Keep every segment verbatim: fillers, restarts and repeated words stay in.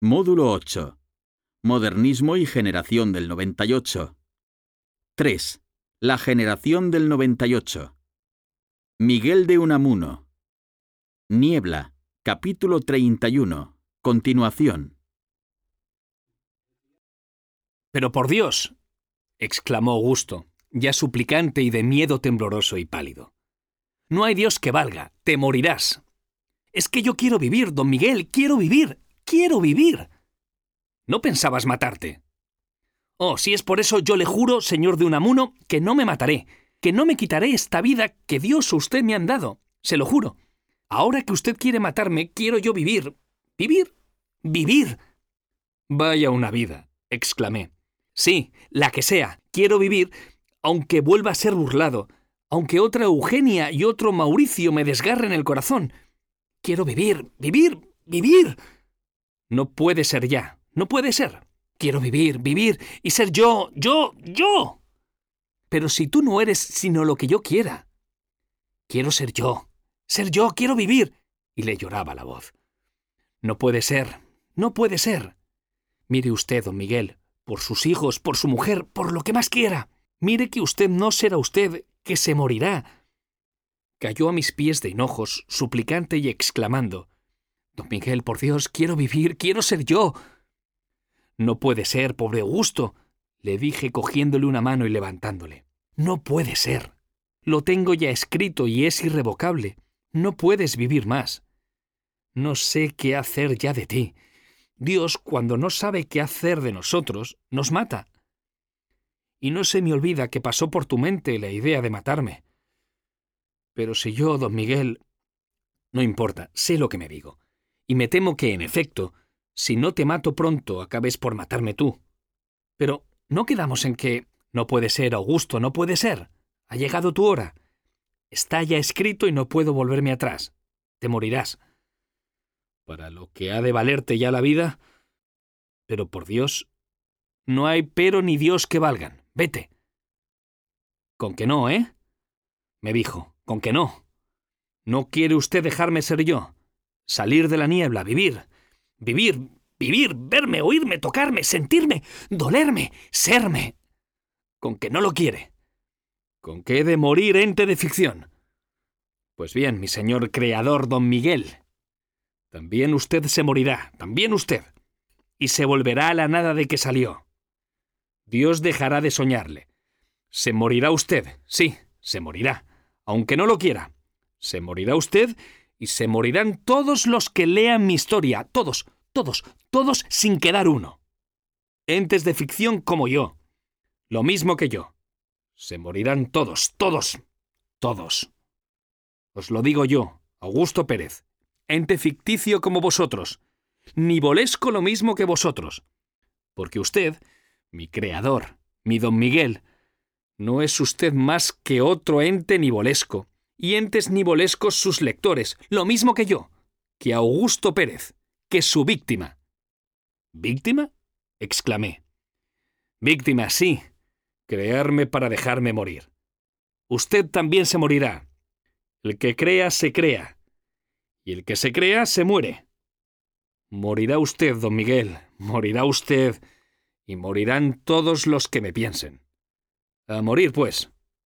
Módulo ocho. Modernismo y generación del noventa y ocho. tres. La generación del noventa y ocho. Miguel de Unamuno. Niebla. Capítulo treinta y uno. Continuación. «Pero por Dios», exclamó Augusto, ya suplicante y de miedo tembloroso y pálido. «No hay Dios que valga, te morirás. Es que yo quiero vivir, don Miguel, quiero vivir, quiero vivir. ¿No pensabas matarte? Oh, si es por eso, yo le juro, señor de Unamuno, que no me mataré, que no me quitaré esta vida que Dios o usted me han dado, se lo juro. Ahora que usted quiere matarme, quiero yo vivir, vivir, vivir». «Vaya una vida», exclamé. «Sí, la que sea, quiero vivir, aunque vuelva a ser burlado, aunque otra Eugenia y otro Mauricio me desgarren el corazón. Quiero vivir, vivir, vivir. No puede ser ya, no puede ser. Quiero vivir, vivir y ser yo, yo, yo. Pero si tú no eres sino lo que yo quiera. Quiero ser yo, ser yo, quiero vivir». Y le lloraba la voz. «No puede ser, no puede ser. Mire usted, don Miguel, por sus hijos, por su mujer, por lo que más quiera. Mire que usted no será usted, que se morirá». Cayó a mis pies de hinojos, suplicante y exclamando: «Don Miguel, por Dios, quiero vivir, quiero ser yo». «No puede ser, pobre Augusto», le dije cogiéndole una mano y levantándole. «No puede ser. Lo tengo ya escrito y es irrevocable. No puedes vivir más. No sé qué hacer ya de ti. Dios, cuando no sabe qué hacer de nosotros, nos mata. Y no se me olvida que pasó por tu mente la idea de matarme. Pero si yo, don Miguel... No importa, sé lo que me digo. Y me temo que, en efecto, si no te mato pronto, acabes por matarme tú. Pero ¿no quedamos en que no puede ser, Augusto, no puede ser? Ha llegado tu hora. Está ya escrito y no puedo volverme atrás. Te morirás. Para lo que ha de valerte ya la vida... Pero por Dios, no hay pero ni Dios que valgan. Vete». «Con que no, ¿eh?», me dijo. «Con que no. ¿No quiere usted dejarme ser yo? Salir de la niebla, vivir, vivir, vivir, verme, oírme, tocarme, sentirme, dolerme, serme. Con que no lo quiere. Con que he de morir, ente de ficción. Pues bien, mi señor creador, don Miguel, también usted se morirá, también usted, y se volverá a la nada de que salió. Dios dejará de soñarle. Se morirá usted, sí, se morirá, aunque no lo quiera. Se morirá usted y se morirán todos los que lean mi historia, todos, todos, todos sin quedar uno. Entes de ficción como yo, lo mismo que yo. Se morirán todos, todos, todos. Os lo digo yo, Augusto Pérez, ente ficticio como vosotros, nivolesco lo mismo que vosotros, porque usted, mi creador, mi don Miguel, no es usted más que otro ente nivolesco, y entes nivolescos sus lectores, lo mismo que yo, que Augusto Pérez, que su víctima». «¿Víctima?», exclamé. «Víctima, sí, crearme para dejarme morir. Usted también se morirá. El que crea, se crea, y el que se crea, se muere. Morirá usted, don Miguel, morirá usted, y morirán todos los que me piensen. A morir, pues».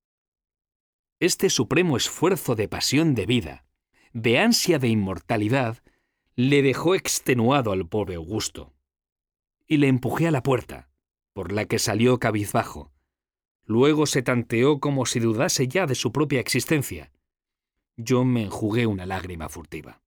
Este supremo esfuerzo de pasión de vida, de ansia de inmortalidad, le dejó extenuado al pobre Augusto. Y le empujé a la puerta, por la que salió cabizbajo. Luego se tanteó como si dudase ya de su propia existencia. Yo me enjugué una lágrima furtiva.